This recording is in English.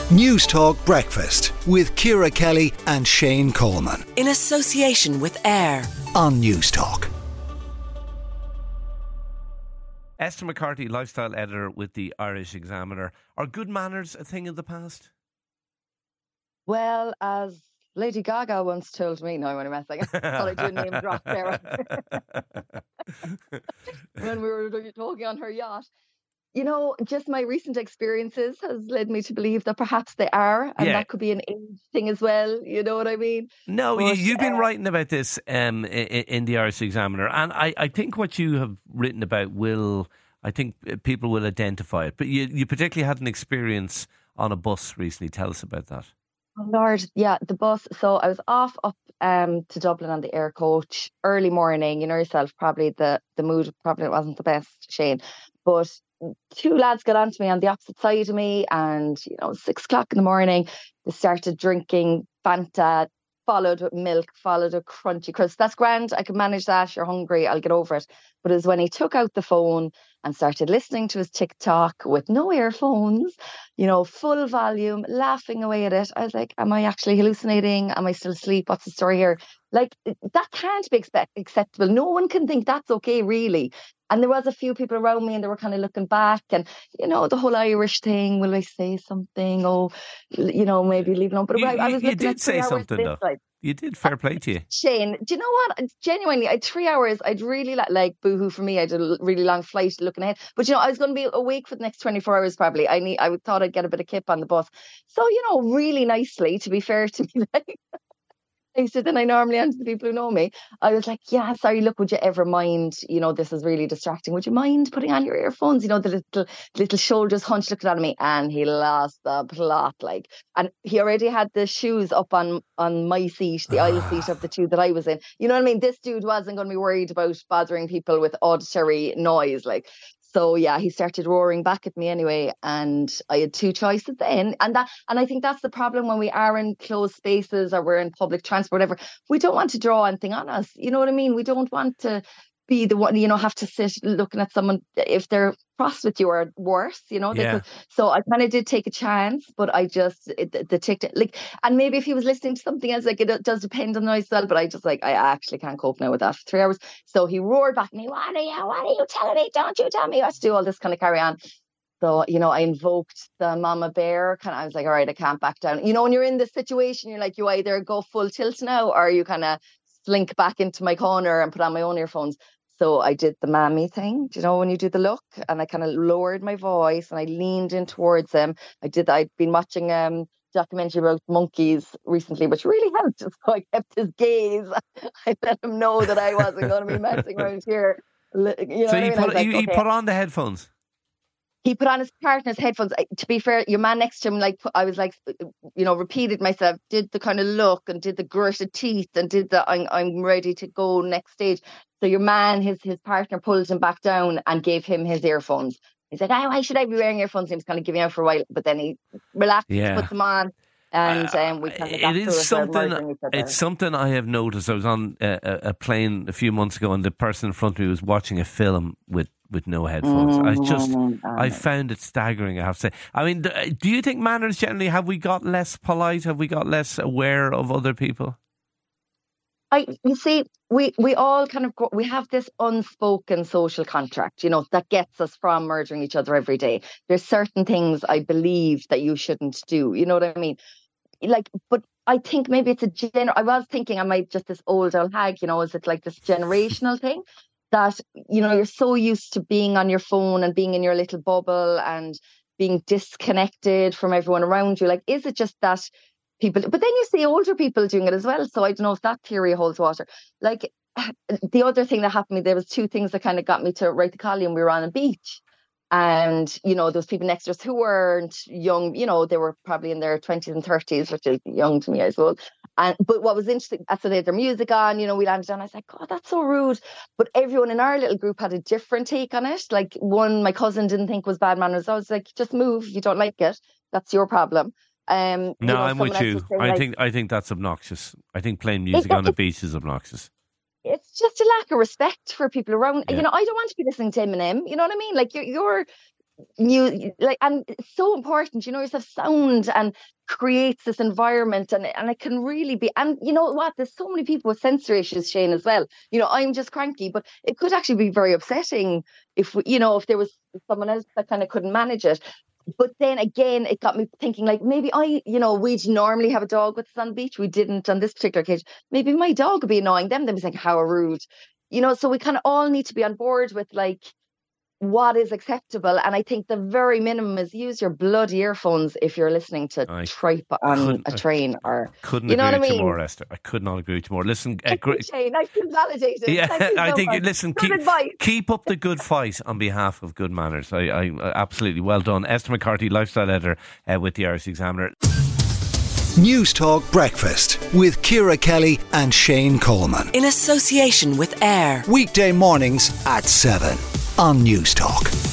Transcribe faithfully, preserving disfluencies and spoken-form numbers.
News Talk Breakfast with Ciara Kelly and Shane Coleman. In association with AIR on News Talk. Esther McCarthy, lifestyle editor with the Irish Examiner. Are good manners a thing of the past? Well, as Lady Gaga once told me, no, I'm only messing. I thought I'd do a name drop there. When we were talking on her yacht. You know, just my recent experiences has led me to believe that perhaps they are, and Yeah. that could be an age thing as well. You know what I mean? No, But, you, you've been uh, writing about this um, in, in the Irish Examiner, and I, I think what you have written about will, I think people will identify it. But you, you particularly had an experience on a bus recently. Tell us about that. Oh Lord, yeah, the bus. So I was off up um to Dublin on the air coach early morning. You know yourself, probably the the mood probably wasn't the best, Shane. But two lads got onto me on the opposite side of me, and you know, six o'clock in the morning, they started drinking Fanta, followed with milk, followed with crunchy crisps. That's grand. I can manage that. You're hungry. I'll get over it. But it was when he took out the phone and started listening to his TikTok with no earphones, you know, full volume, laughing away at it. I was like, am I actually hallucinating? Am I still asleep? What's the story here? Like, that can't be expect- acceptable. No one can think that's okay, really. And there was a few people around me and they were kind of looking back and, you know, the whole Irish thing, will I say something? Oh, you know, maybe leave it alone. But You, I, I you, was you looking did at say three hours something, this though. side. You did. Fair play to you. Shane, do you know what? Genuinely, I had three hours. I'd really like, like boohoo for me. I had a l- really long flight looking ahead. But, you know, I was going to be awake for the next twenty-four hours probably. I need. I thought I'd get a bit of kip on the bus. So, you know, really nicely, to be fair to me, like, nicer than I normally am to the people who know me. I was like, yeah, sorry, look, would you ever mind, you know, this is really distracting. Would you mind putting on your earphones? You know, the little little shoulders hunched looking at me. And he lost the plot, like, and he already had the shoes up on, on my seat, the aisle seat of the two that I was in. You know what I mean? This dude wasn't going to be worried about bothering people with auditory noise, like. So yeah, he started roaring back at me anyway, and I had two choices then, and that, and I think that's the problem when we are in closed spaces or we're in public transport, whatever. We don't want to draw anything on us. You know what I mean? We don't want to be the one, you know, have to sit looking at someone if they're cross with you or worse. You know, they Yeah. could. So I kind of did take a chance, but I just it, the, the tick like, and maybe if he was listening to something else, like it does depend on the noise as well. But I just like I actually can't cope now with that for three hours. So he roared back at me, "What are you? What are you telling me? Don't you tell me what to do?" All this kind of carry on. So, you know, I invoked the mama bear. Kind of, I was like, all right, I can't back down. You know, when you're in this situation, you're like, you either go full tilt now or you kind of slink back into my corner and put on my own earphones. So I did the mammy thing, do you know, when you do the look, and I kind of lowered my voice and I leaned in towards him. I did, I'd been watching um documentary about monkeys recently, which really helped. So I kept his gaze. I let him know that I wasn't going to be messing around here. You know So what I you mean? I put, was like, you, you okay. put on the headphones? He put on his partner's headphones. I, to be fair, your man next to him, like, I was like, you know, repeated myself, did the kind of look and did the gritted teeth and did the, I'm, I'm ready to go next stage. So your man, his his partner pulled him back down and gave him his earphones. He's like, oh, why should I be wearing earphones? And he was kind of giving out for a while, but then he relaxed, Yeah. put them on. And um, we kind of got it through is it without murdering something. each other. It's something I have noticed. I was on a, a, a plane a few months ago, and the person in front of me was watching a film with, with no headphones. I just, Mm, I found it staggering. I have to say. I mean, d- do you think manners generally, have we got less polite? Have we got less aware of other people? I, you see, we, we all kind of, go, we have this unspoken social contract, you know, that gets us from murdering each other every day. There's certain things I believe that you shouldn't do. You know what I mean? Like, but I think maybe it's a general, I was thinking, am I just this old old hag, you know, is it like this generational thing that, you know, you're so used to being on your phone and being in your little bubble and being disconnected from everyone around you? Like, is it just that people, but then you see older people doing it as well. So I don't know if that theory holds water. Like, the other thing that happened to me, there was two things that kind of got me to write the column. We were on a beach. And, you know, those people next to us who weren't young, you know, they were probably in their twenties and thirties, which is young to me, I suppose. And but what was interesting, so they had their music on, you know, we landed down. I was like, God, that's so rude. But everyone in our little group had a different take on it. Like, one, my cousin didn't think was bad manners. I was like, just move. If you don't like it, that's your problem. Um, No, you know, I'm with someone else you. was saying, I like, think I think that's obnoxious. I think playing music It- on the it- beach is obnoxious. it's just a lack of respect for people around. Yeah. You know, I don't want to be listening to Eminem. You know what I mean? Like, you're, you're you like, and it's so important, you know, yourself sound and creates this environment, and and it can really be. And you know what? There's so many people with sensory issues, Shane, as well. You know, I'm just cranky, but it could actually be very upsetting if we, you know, if there was someone else that kind of couldn't manage it. But then again, it got me thinking, like, maybe I, you know, we'd normally have a dog with us on the beach. We didn't on this particular occasion. Maybe my dog would be annoying them. They'd be like, how rude. You know, so we kind of all need to be on board with, like, what is acceptable. And I think the very minimum is use your bloody earphones if you're listening to I tripe on a train, or couldn't you know agree what I with mean? you more, Esther. I could not agree with you more. Listen, uh, Thank you, Shane, I feel validated. yeah, Thank you so I think much. listen, Good keep, advice. keep up the good fight on behalf of good manners. I, I absolutely well done, Esther McCarthy, lifestyle editor uh, with the Irish Examiner. News Talk Breakfast with Ciara Kelly and Shane Coleman. In association with Air. Weekday mornings at seven on News Talk.